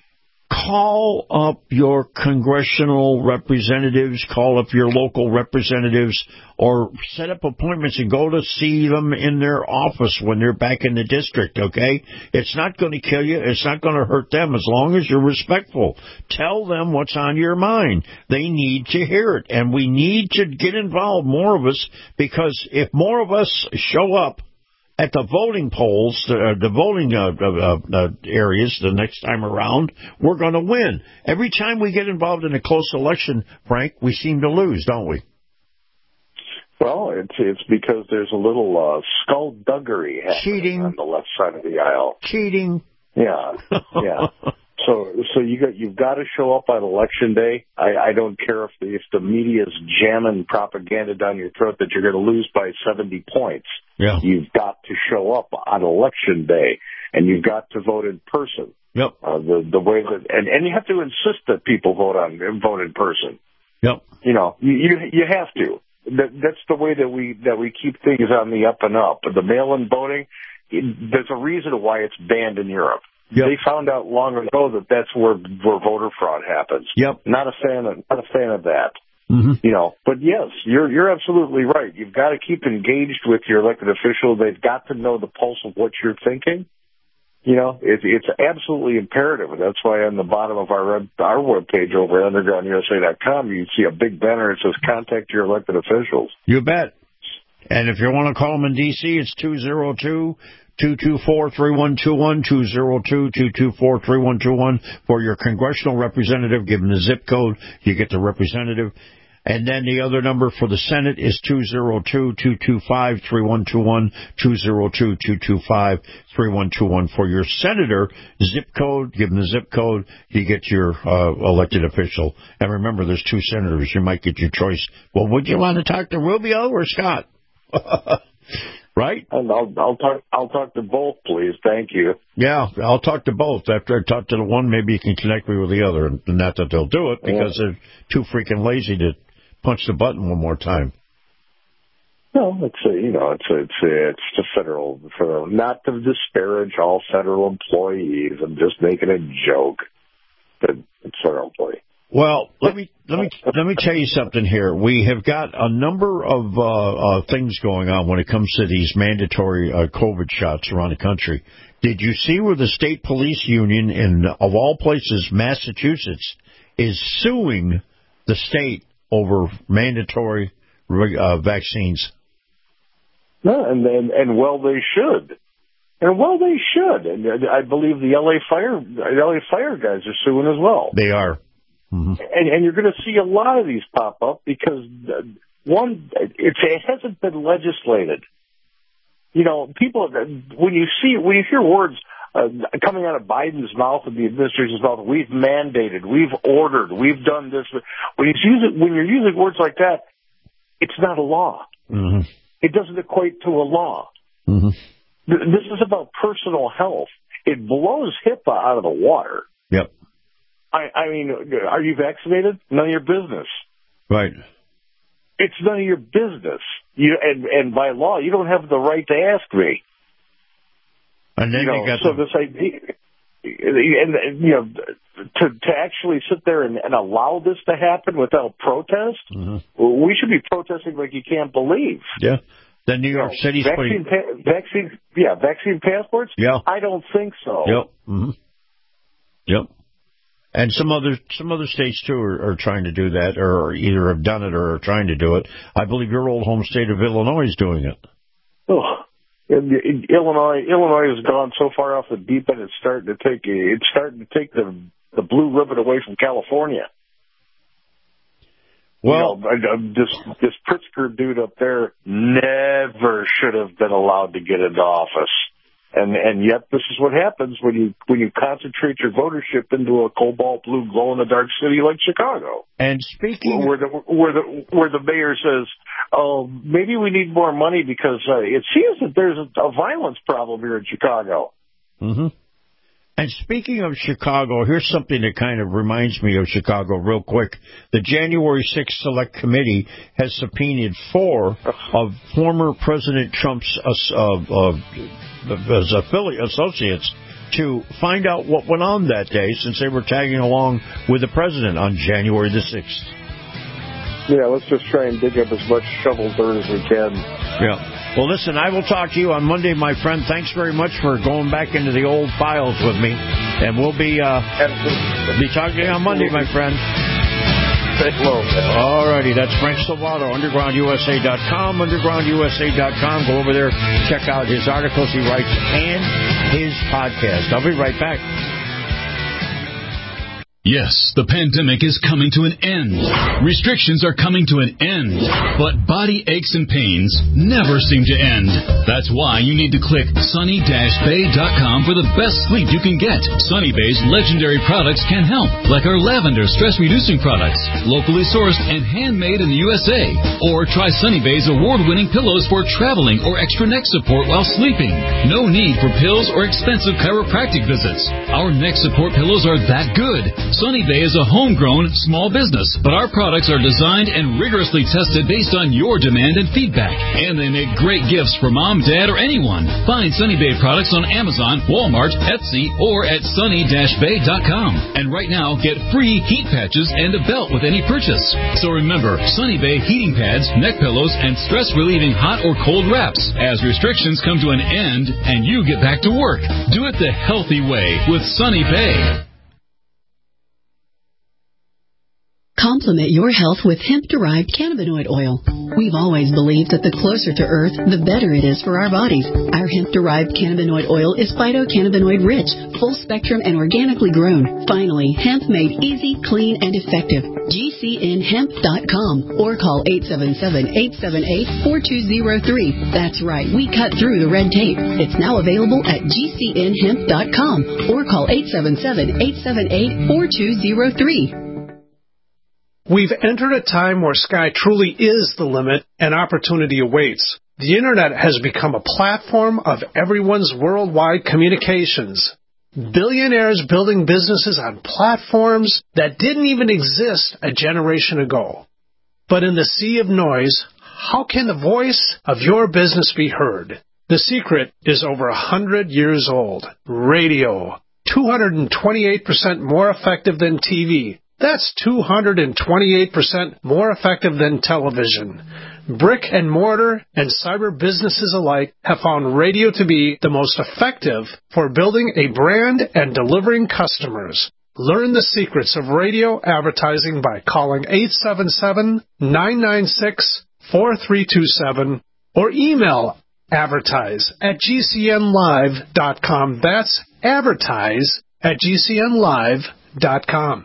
Call up your congressional representatives, call up your local representatives, or set up appointments and go to see them in their office when they're back in the district, okay? It's not going to kill you. It's not going to hurt them as long as you're respectful. Tell them what's on your mind. They need to hear it, and we need to get involved, more of us, because if more of us show up at the voting polls, uh, the voting uh, uh, uh, areas the next time around, we're going to win. Every time we get involved in a close election, Frank, we seem to lose, don't we? Well, it's it's because there's a little uh, skullduggery happening Cheating. on the left side of the aisle. Cheating. Yeah, yeah. So, so you got you've got to show up on election day. I, I don't care if the if the media's jamming propaganda down your throat that you're going to lose by seventy points. Yeah. You've got to show up on election day, and you've got to vote in person. Yep. Uh, the the way that and, and you have to insist that people vote on vote in person. Yep. You know, you you, you have to. That, that's the way that we that we keep things on the up and up. The mail-in voting, it, there's a reason why it's banned in Europe. Yep. They found out long ago that that's where where voter fraud happens. Yep. Not a fan of not a fan of that. Mm-hmm. You know, but yes, you're you're absolutely right. You've got to keep engaged with your elected official. They've got to know the pulse of what you're thinking. You know, it, it's absolutely imperative, and that's why on the bottom of our our webpage over at underground U S A dot com, you see a big banner that says "Contact your elected officials." You bet. And if you want to call them in D C, it's two oh two, two two four, three one two one, two oh two, two two four, three one two one for your congressional representative. Give them the zip code. You get the representative. And then the other number for the Senate is two oh two, two two five, three one two one, two oh two, two two five, three one two one. For your senator, zip code, give them the zip code, you get your uh, elected official. And remember, there's two senators. You might get your choice. Well, would you want to talk to Rubio or Scott? Right? And I'll, I'll talk. I'll talk to both, please. Thank you. Yeah, I'll talk to both. After I talk to the one, maybe you can connect me with the other. And not that they'll do it because yeah. they're too freaking lazy to punch the button one more time. No, it's a, you know, it's a, it's a, it's the federal, federal, not to disparage all federal employees. I'm just making a joke. But it's federal employee. Well, let me let me let me tell you something here. We have got a number of uh, uh, things going on when it comes to these mandatory uh, COVID shots around the country. Did you see where the state police union in, of all places, Massachusetts, is suing the state over mandatory uh, vaccines? No, and, and and well, they should. And well, they should. And I believe the L A fire, the L A fire guys are suing as well. They are. Mm-hmm. And, and you're going to see a lot of these pop up because, uh, one, it, it hasn't been legislated. You know, people, when you see, when you hear words uh, coming out of Biden's mouth and the administration's mouth, we've mandated, we've ordered, we've done this. When, he's using, when you're using words like that, it's not a law. Mm-hmm. It doesn't equate to a law. Mm-hmm. This is about personal health. It blows HIPAA out of the water. Yep. I, I mean, are you vaccinated? None of your business. Right. It's none of your business. You and and by law, you don't have the right to ask me. And then you, know, you got so the... this idea, and, and you know, to to actually sit there and, and allow this to happen without protest, mm-hmm. we should be protesting like you can't believe. Yeah. The New York you know, City's vaccine, putting... pa- vaccine, yeah, vaccine passports. Yeah. I don't think so. Yep. Mm-hmm. Yep. And some other some other states, too, are, are trying to do that, or either have done it or are trying to do it. I believe your old home state of Illinois is doing it. Oh, in, in Illinois, Illinois has gone so far off the deep end, it's starting to take it's starting to take the the blue ribbon away from California. Well, you know, this this Pritzker dude up there never should have been allowed to get into office. And and yet this is what happens when you when you concentrate your votership into a cobalt blue glow in the dark city like Chicago. And speaking where the where the where the mayor says, "Oh, maybe we need more money because uh, it seems that there's a, a violence problem here in Chicago." Mm-hmm. And speaking of Chicago, here's something that kind of reminds me of Chicago real quick. The January sixth Select Committee has subpoenaed four of former President Trump's uh, uh, as affiliate associates to find out what went on that day, since they were tagging along with the president on January the sixth. Yeah, let's just try and dig up as much shovel dirt as we can. Yeah. Well, listen, I will talk to you on Monday, my friend. Thanks very much for going back into the old files with me. And we'll be uh, be talking to you on Monday, my friend. All righty, that's Frank Salvato, underground U S A dot com, underground U S A dot com. Go over there, check out his articles he writes and his podcast. I'll be right back. Yes, the pandemic is coming to an end. Restrictions are coming to an end. But body aches and pains never seem to end. That's why you need to click sunny dash bay dot com for the best sleep you can get. Sunny Bay's legendary products can help, like our lavender stress-reducing products, locally sourced and handmade in the U S A. Or try Sunny Bay's award-winning pillows for traveling or extra neck support while sleeping. No need for pills or expensive chiropractic visits. Our neck support pillows are that good. Sunny Bay is a homegrown small business, but our products are designed and rigorously tested based on your demand and feedback. And they make great gifts for mom, dad, or anyone. Find Sunny Bay products on Amazon, Walmart, Etsy, or at sunny dash bay dot com. And right now, get free heat patches and a belt with any purchase. So remember, Sunny Bay heating pads, neck pillows, and stress-relieving hot or cold wraps as restrictions come to an end and you get back to work. Do it the healthy way with Sunny Bay. Complement your health with hemp-derived cannabinoid oil. We've always believed that the closer to Earth, the better it is for our bodies. Our hemp-derived cannabinoid oil is phytocannabinoid-rich, full-spectrum, and organically grown. Finally, hemp made easy, clean, and effective. G C N hemp dot com or call eight seven seven, eight seven eight, four two zero three. That's right, we cut through the red tape. It's now available at G C N hemp dot com or call eight seven seven, eight seven eight, four two zero three. We've entered a time where sky truly is the limit and opportunity awaits. The Internet has become a platform of everyone's worldwide communications. Billionaires building businesses on platforms that didn't even exist a generation ago. But in the sea of noise, how can the voice of your business be heard? The secret is over a hundred years old. Radio. two hundred twenty-eight percent more effective than T V. That's two hundred twenty-eight percent more effective than television. Brick and mortar and cyber businesses alike have found radio to be the most effective for building a brand and delivering customers. Learn the secrets of radio advertising by calling eight seven seven, nine nine six, four three two seven or email advertise at G C N live dot com. That's advertise at G C N live dot com.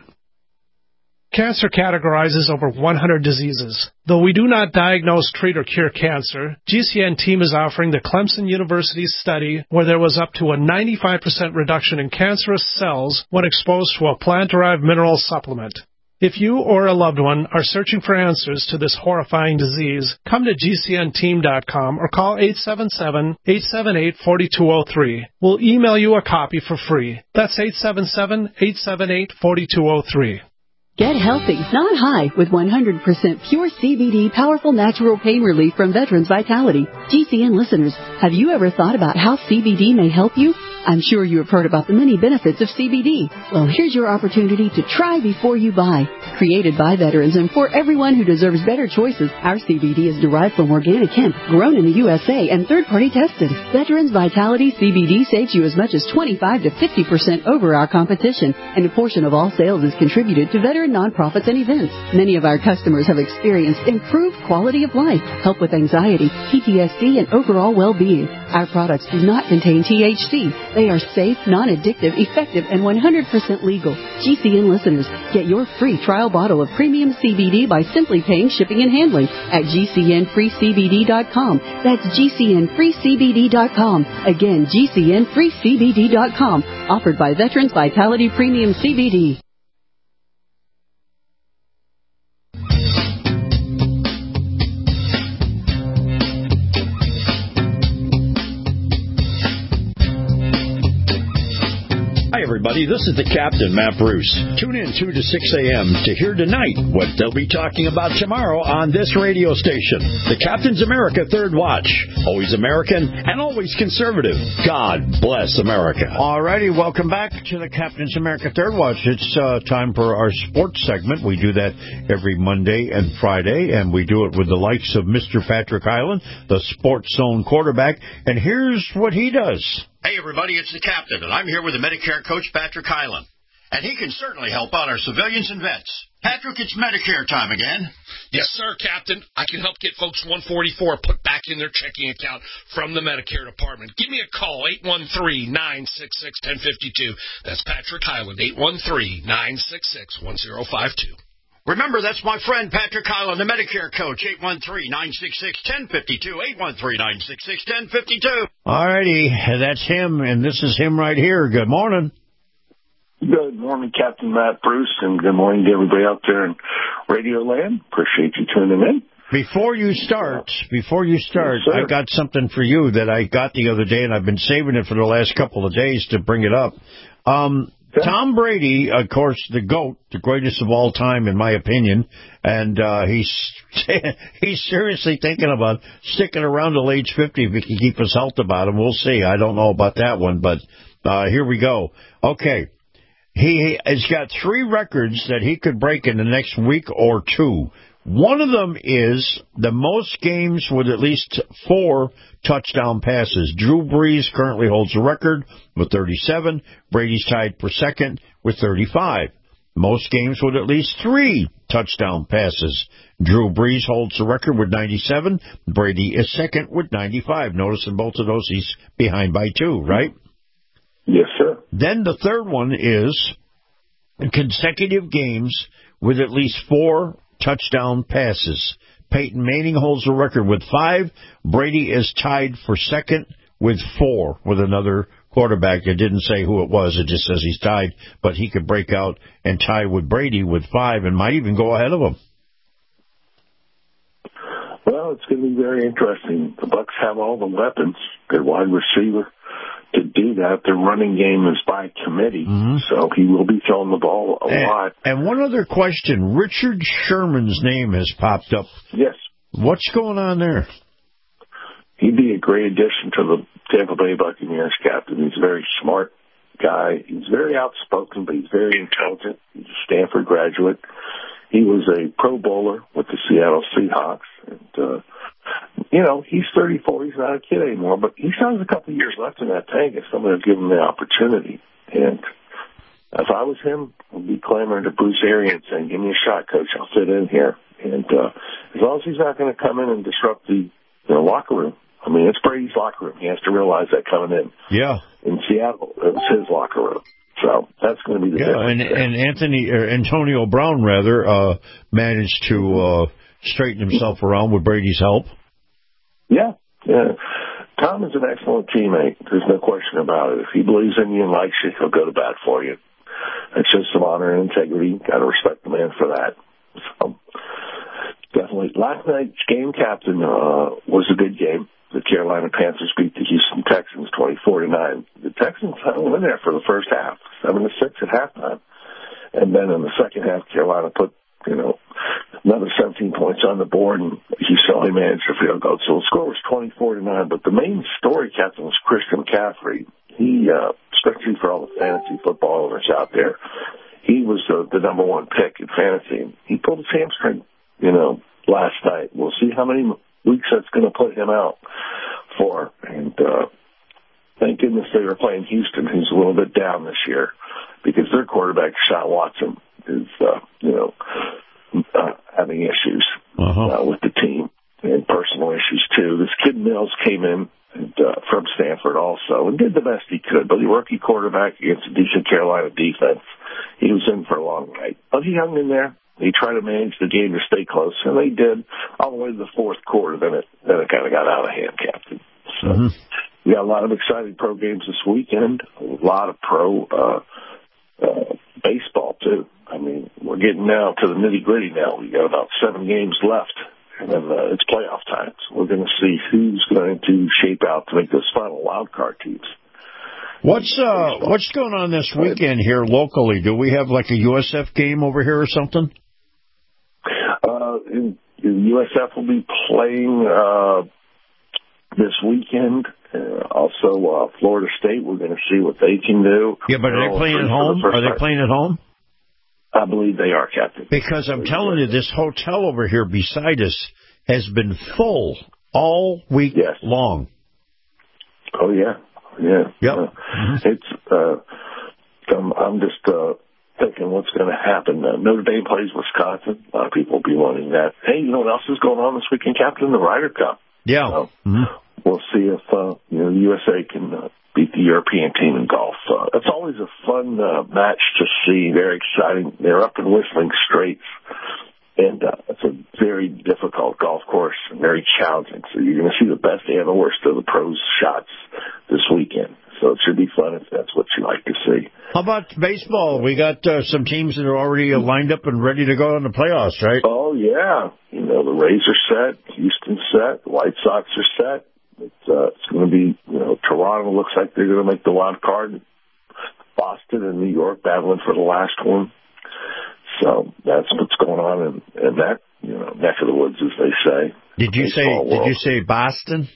Cancer categorizes over one hundred diseases. Though we do not diagnose, treat, or cure cancer, G C N team is offering the Clemson University study where there was up to a ninety-five percent reduction in cancerous cells when exposed to a plant-derived mineral supplement. If you or a loved one are searching for answers to this horrifying disease, come to G C N team dot com or call eight seven seven, eight seven eight, four two zero three. We'll email you a copy for free. That's eight seven seven, eight seven eight, four two zero three. Get healthy, not high, with one hundred percent pure C B D powerful natural pain relief from Veterans Vitality. G C N listeners, have you ever thought about how C B D may help you? I'm sure you have heard about the many benefits of C B D. Well, here's your opportunity to try before you buy. Created by veterans and for everyone who deserves better choices, our C B D is derived from organic hemp, grown in the U S A and third-party tested. Veterans Vitality C B D saves you as much as twenty-five to fifty percent over our competition, and a portion of all sales is contributed to veteran nonprofits and events. Many of our customers have experienced improved quality of life, help with anxiety, P T S D, and overall well-being. Our products do not contain T H C. They are safe, non-addictive, effective, and one hundred percent legal. G C N listeners, get your free trial bottle of premium C B D by simply paying shipping and handling at G C N free C B D dot com. That's G C N free C B D dot com. Again, G C N free C B D dot com. Offered by Veterans Vitality Premium C B D. Hi, everybody. This is the Captain, Matt Bruce. Tune in two to six a.m. to hear tonight what they'll be talking about tomorrow on this radio station. The Captain's America Third Watch. Always American and always conservative. God bless America. All righty. Welcome back to the Captain's America Third Watch. It's uh, time for our sports segment. We do that every Monday and Friday, and we do it with the likes of Mister Patrick Hyland, the Sports Zone quarterback. And here's what he does. Hey, everybody, it's the Captain, and I'm here with the Medicare coach, Patrick Hyland. And he can certainly help out our civilians and vets. Patrick, it's Medicare time again. Yes, sir, Captain. I can help get folks one forty-four put back in their checking account from the Medicare department. Give me a call, eight one three, nine six six, one zero five two. That's Patrick Hyland, eight one three, nine six six, one zero five two. Remember, that's my friend Patrick Hyland, the Medicare coach, eight one three, nine six six, one zero five two, eight one three, nine six six, one zero five two. All righty, that's him, and this is him right here. Good morning. Good morning, Captain Matt Bruce, and good morning to everybody out there in Radio Land. Appreciate you tuning in. Before you start, before you start, yes, I got something for you that I got the other day, and I've been saving it for the last couple of days to bring it up. Um, Tom Brady, of course, the GOAT, the greatest of all time, in my opinion, and uh, he's he's seriously thinking about sticking around till age fifty if he can keep his health about him. We'll see. I don't know about that one, but uh, here we go. Okay. He has got three records that he could break in the next week or two. One of them is the most games with at least four touchdown passes. Drew Brees currently holds the record with thirty-seven. Brady's tied for second with thirty-five. Most games with at least three touchdown passes. Drew Brees holds the record with ninety-seven. Brady is second with ninety-five. Notice in both of those he's behind by two, right? Yes, sir. Then the third one is consecutive games with at least four touchdown passes. Peyton Manning holds the record with five. Brady is tied for second with four with another quarterback. It didn't say who it was. It just says he's tied, but he could break out and tie with Brady with five and might even go ahead of him. Well, it's going to be very interesting. The Bucs have all the weapons. Their wide receiver to do that. Their running game is by committee, mm-hmm. so he will be throwing the ball a and, lot. And one other question. Richard Sherman's name has popped up. Yes. What's going on there? He'd be a great addition to the Tampa Bay Buccaneers, Captain. He's a very smart guy. He's very outspoken, but he's very intelligent. He's a Stanford graduate. He was a Pro Bowler with the Seattle Seahawks. And, uh, you know, he's thirty-four. He's not a kid anymore, but he still has a couple of years left in that tank if somebody will give him the opportunity. And if I was him, I'd be clamoring to Bruce Arians saying, give me a shot, coach. I'll fit in here. And uh, as long as he's not going to come in and disrupt the you know, locker room. I mean, it's Brady's locker room. He has to realize that coming in. Yeah. In Seattle, it was his locker room. So that's going to be the yeah, difference. And, and Anthony, or Antonio Brown, rather, uh, managed to uh, straighten himself around with Brady's help. Yeah, yeah. Tom is an excellent teammate. There's no question about it. If he believes in you and likes you, he'll go to bat for you. It's just some honor and integrity. Got to respect the man for that. So, definitely. Last night's game, Captain, uh, was a good game. The Carolina Panthers beat the Houston Texans twenty-four to nine. The Texans hung in there for the first half, seven to six at halftime. And then in the second half, Carolina put, you know, another seventeen points on the board, and Houston only managed a field goal. So the score was twenty-four to nine. But the main story, Captain, was Christian McCaffrey. He, uh, especially for all the fantasy football owners out there, he was uh, the number one pick in fantasy. He pulled his hamstring, you know, last night. We'll see how many weeks that's going to put him out for. And uh, thank goodness they were playing Houston, who's a little bit down this year, because their quarterback, Deshaun Watson, is, uh, you know, uh, having issues uh-huh. uh, with the team and personal issues, too. This kid Mills came in and, uh, from Stanford also and did the best he could, but he rookie quarterback against a decent Carolina defense. He was in for a long night. But he hung in there. He tried to manage the game to stay close, and they did all the way to the fourth quarter. Then it then it kind of got out of hand, Captain. So mm-hmm. we got a lot of exciting pro games this weekend. A lot of pro uh, uh, baseball too. I mean, we're getting now to the nitty gritty. Now we got about seven games left, and then uh, it's playoff time. So we're going to see who's going to shape out to make those final wild card teams. What's uh what's going on this weekend here locally? Do we have like a U S F game over here or something? Uh, in, in U S F will be playing uh, this weekend. Uh, also, uh, Florida State. We're going to see what they can do. Yeah, but are they playing at home? Are they playing at home? I believe they are, Captain. Because I'm telling you, this hotel over here beside us has been full all week yes. long. Oh yeah, yeah. Yep. Uh, mm-hmm. It's. Uh, I'm, I'm just. Uh, thinking what's going to happen. Uh, Notre Dame plays Wisconsin. A lot of people will be wanting that. Hey, you know what else is going on this weekend, Captain? The Ryder Cup. Yeah. So mm-hmm. We'll see if uh, you know the U S A can uh, beat the European team in golf. Uh, it's always a fun uh, match to see. Very exciting. They're up in Whistling Straits, and uh, it's a very difficult golf course, very challenging. So you're going to see the best and the worst of the pros' shots this weekend. So it should be fun if that's what you like to see. How about baseball? We got uh, some teams that are already uh, lined up and ready to go in the playoffs, right? Oh, yeah. You know, the Rays are set. Houston's set. The White Sox are set. It's, uh, it's going to be, you know, Toronto looks like they're going to make the wild card. Boston and New York battling for the last one. So that's what's going on in, in that, you know, neck of the woods, as they say. Did you say? World. Did you say Boston?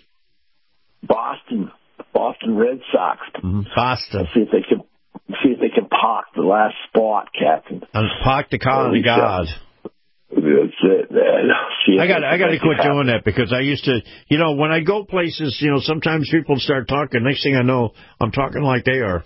Boston, Boston Red Sox. Mm-hmm. Boston. Let's see if they can see if they can pock the last spot, Captain. And pock the calling of God. That's it, man. See I got I got to quit doing that because I used to, you know, when I go places, you know, sometimes people start talking. Next thing I know, I'm talking like they are.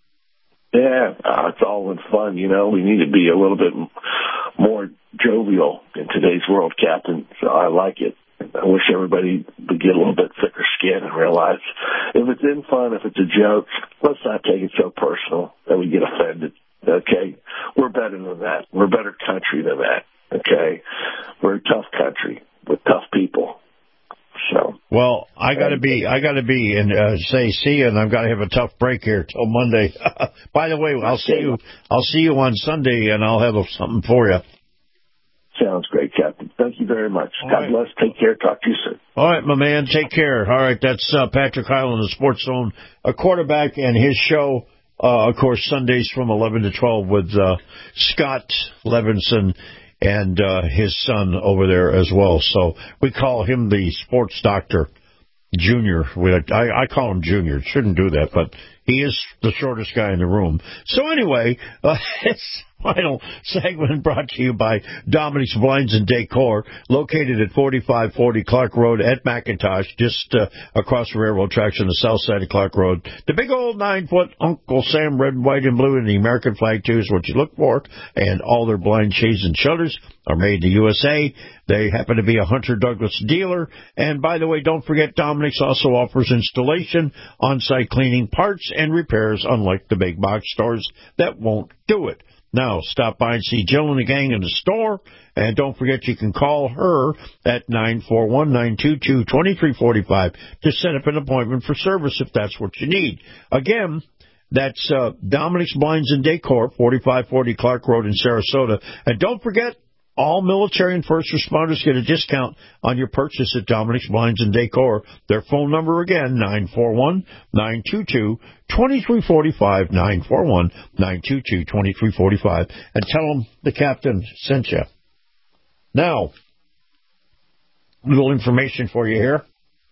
Yeah, uh, it's all in fun, you know. We need to be a little bit more jovial in today's world, Captain. So I like it. I wish everybody would get a little bit thicker skin and realize if it's in fun, if it's a joke, let's not take it so personal that we get offended. Okay, we're better than that. We're a better country than that. Okay, we're a tough country with tough people. So well, I got to be, I got to be, and uh, say see you, and I've got to have a tough break here till Monday. By the way, I'll see you. I'll see you on Sunday, and I'll have something for you. Sounds great, Captain. Thank you very much. All God right. bless. Take care. Talk to you soon. All right, my man. Take care. All right, that's uh, Patrick Hyland, the Sports Zone, a quarterback, and his show, uh, of course, Sundays from eleven to twelve with uh, Scott Levinson and uh, his son over there as well. So we call him the Sports Doctor Junior. We, I, I call him Junior. Shouldn't do that, but he is the shortest guy in the room. So anyway, uh, it's final segment brought to you by Dominic's Blinds and Decor, located at forty-five forty Clark Road at McIntosh, just uh, across the railroad tracks on the south side of Clark Road. The big old nine-foot Uncle Sam red, white, and blue, and the American flag, too, is what you look for. And all their blind shades and shutters are made in the U S A. They happen to be a Hunter Douglas dealer. And, by the way, don't forget Dominic's also offers installation, on-site cleaning, parts, and repairs, unlike the big box stores that won't do it. Now, stop by and see Jill and the gang in the store. And don't forget you can call her at nine four one, nine two two, two three four five to set up an appointment for service if that's what you need. Again, that's uh, Dominic's Blinds and Decor, forty-five forty Clark Road in Sarasota. And don't forget, all military and first responders get a discount on your purchase at Dominic's Blinds and Decor. Their phone number again, nine four one, nine two two, two three four five, nine four one, nine two two, two three four five, and tell them the captain sent you. Now, a little information for you here.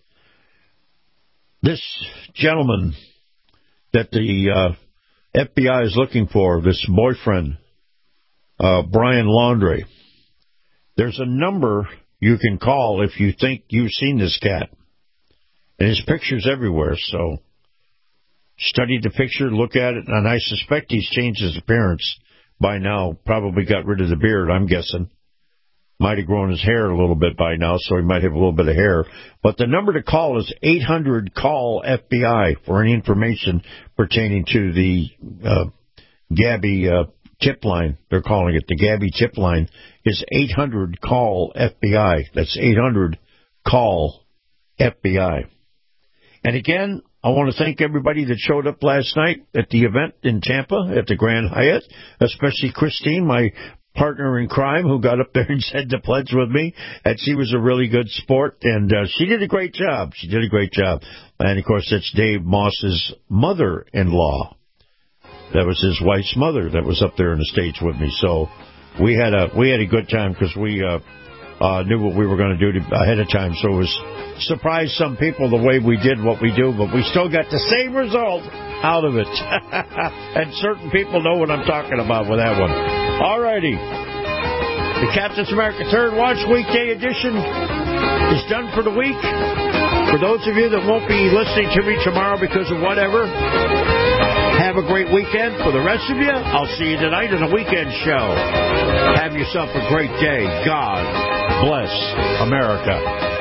This gentleman that the uh, F B I is looking for, this boyfriend, uh, Brian Laundrie, there's a number you can call if you think you've seen this cat. And his picture's everywhere, so study the picture, look at it, and I suspect he's changed his appearance by now. Probably got rid of the beard, I'm guessing. Might have grown his hair a little bit by now, so he might have a little bit of hair. But the number to call is eight hundred call F B I for any information pertaining to the uh, Gabby uh, tip line. They're calling it the Gabby tip line. Is eight hundred call F B I. That's eight hundred call F B I. And again, I want to thank everybody that showed up last night at the event in Tampa at the Grand Hyatt, especially Christine, my partner in crime, who got up there and said the pledge with me, and she was a really good sport, and uh, she did a great job. She did a great job. And, of course, that's Dave Moss's mother-in-law. That was his wife's mother that was up there in the stage with me. So we had a we had a good time because we uh, uh, knew what we were going to do to, ahead of time. So it was surprised some people the way we did what we do, but we still got the same result out of it. And certain people know what I'm talking about with that one. All righty. The Captain's America Third Watch Weekday Edition is done for the week. For those of you that won't be listening to me tomorrow because of whatever, have a great weekend. For the rest of you, I'll see you tonight in the weekend show. Have yourself a great day. God bless America.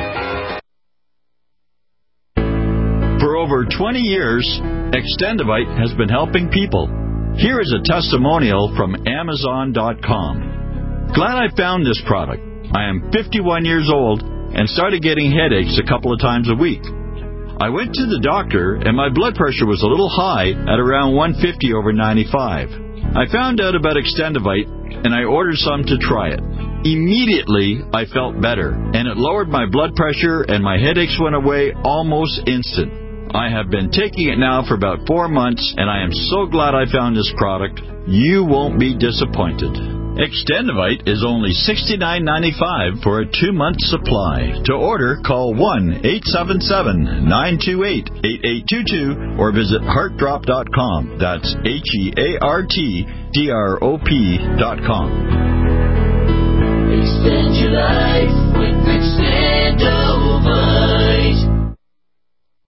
For over twenty years, Extendivite has been helping people. Here is a testimonial from Amazon dot com. Glad I found this product. I am fifty-one years old and started getting headaches a couple of times a week. I went to the doctor and my blood pressure was a little high at around one fifty over ninety-five. I found out about Extendivite and I ordered some to try it. Immediately, I felt better and it lowered my blood pressure and my headaches went away almost instant. I have been taking it now for about four months, and I am so glad I found this product. You won't be disappointed. Extendivite is only sixty-nine ninety-five for a two-month supply. To order, call one eight seven seven, nine two eight, eight eight two two or visit heart drop dot com. That's H E A R T D R O P dot com. Extend your life with Extend.